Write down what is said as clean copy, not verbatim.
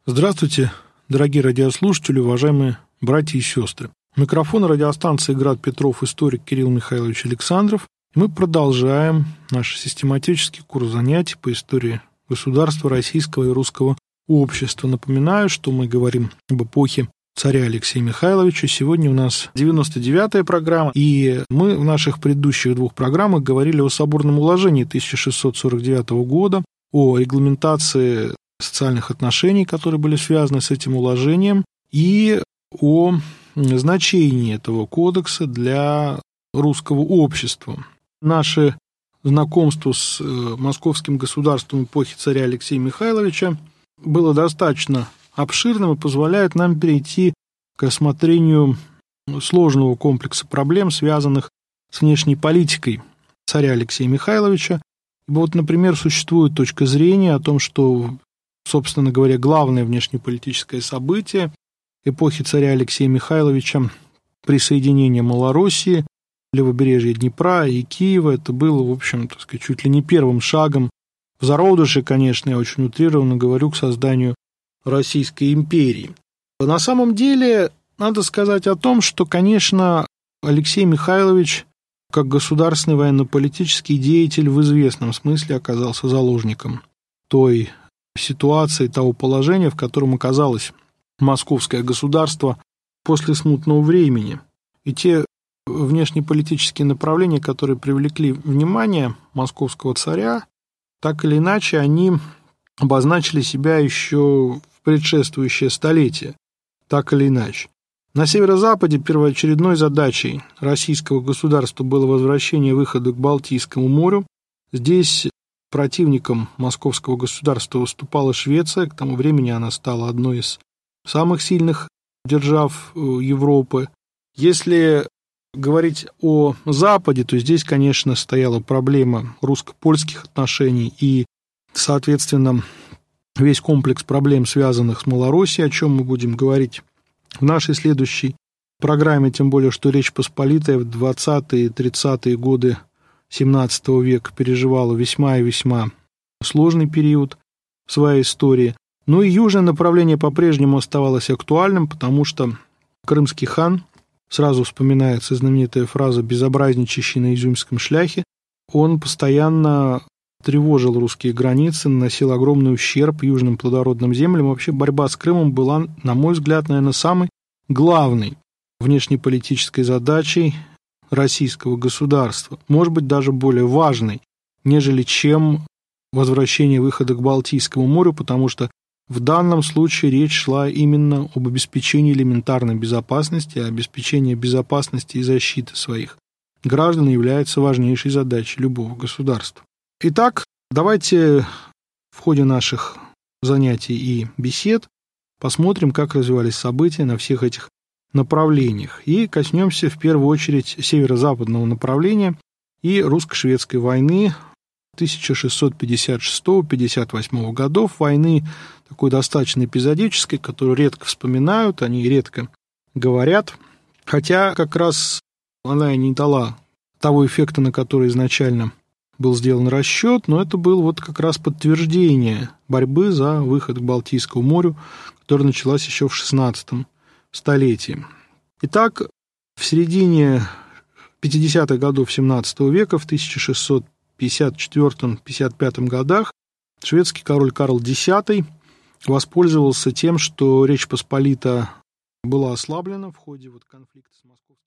Здравствуйте, дорогие радиослушатели, уважаемые братья и сестры. У микрофона радиостанции «Град Петров» историк Кирилл Михайлович Александров. И мы продолжаем наш систематический курс занятий по истории государства российского и русского общества. Напоминаю, что мы говорим об эпохе царя Алексея Михайловича. Сегодня у нас 99-я программа, и мы в наших предыдущих двух программах говорили о соборном уложении 1649 года, о регламентации социальных отношений, которые были связаны с этим уложением, и о значении этого кодекса для русского общества. Наше знакомство с московским государством эпохи царя Алексея Михайловича было достаточно обширным и позволяет нам перейти к рассмотрению сложного комплекса проблем, связанных с внешней политикой царя Алексея Михайловича. Вот, например, существует точка зрения о том, что, собственно говоря, главное внешнеполитическое событие эпохи царя Алексея Михайловича — присоединение Малороссии, левобережья Днепра и Киева. Это было, в общем, так сказать, чуть ли не первым шагом в зародыше, конечно, я очень утрированно говорю, к созданию Российской империи. На самом деле, надо сказать о том, что, конечно, Алексей Михайлович, как государственный военно-политический деятель, в известном смысле оказался заложником той ситуации, того положения, в котором оказалось московское государство после смутного времени. И те внешнеполитические направления, которые привлекли внимание московского царя, так или иначе, они обозначили себя еще в предшествующее столетие, так или иначе. На северо-западе первоочередной задачей российского государства было возвращение выхода к Балтийскому морю. Здесь противником московского государства выступала Швеция. К тому времени она стала одной из самых сильных держав Европы. Если говорить о Западе, то здесь, конечно, стояла проблема русско-польских отношений и, соответственно, весь комплекс проблем, связанных с Малороссией, о чем мы будем говорить в нашей следующей программе, тем более, что Речь Посполитая в 20-е и 30-е годы XVII века переживала весьма и весьма сложный период в своей истории. Но и южное направление по-прежнему оставалось актуальным, потому что крымский хан, сразу вспоминается знаменитая фраза «безобразничащий на изюмском шляхе», он постоянно тревожил русские границы, наносил огромный ущерб южным плодородным землям. Вообще борьба с Крымом была, на мой взгляд, наверное, самой главной внешнеполитической задачей российского государства. Может быть, даже более важной, нежели чем возвращение выхода к Балтийскому морю, потому что в данном случае речь шла именно об обеспечении элементарной безопасности, а обеспечение безопасности и защиты своих граждан является важнейшей задачей любого государства. Итак, давайте в ходе наших занятий и бесед посмотрим, как развивались события на всех этих направлениях. И коснемся в первую очередь северо-западного направления и русско-шведской войны 1656-58 годов, войны такой достаточно эпизодической, которую редко вспоминают, они редко говорят, хотя как раз она и не дала того эффекта, на который изначально был сделан расчет, но это было вот как раз подтверждение борьбы за выход к Балтийскому морю, которая началась еще в XVI столетии. Итак, в середине 50-х годов XVII века, в 1654-55 годах, шведский король Карл X воспользовался тем, что Речь Посполита была ослаблена в ходе конфликта с московским.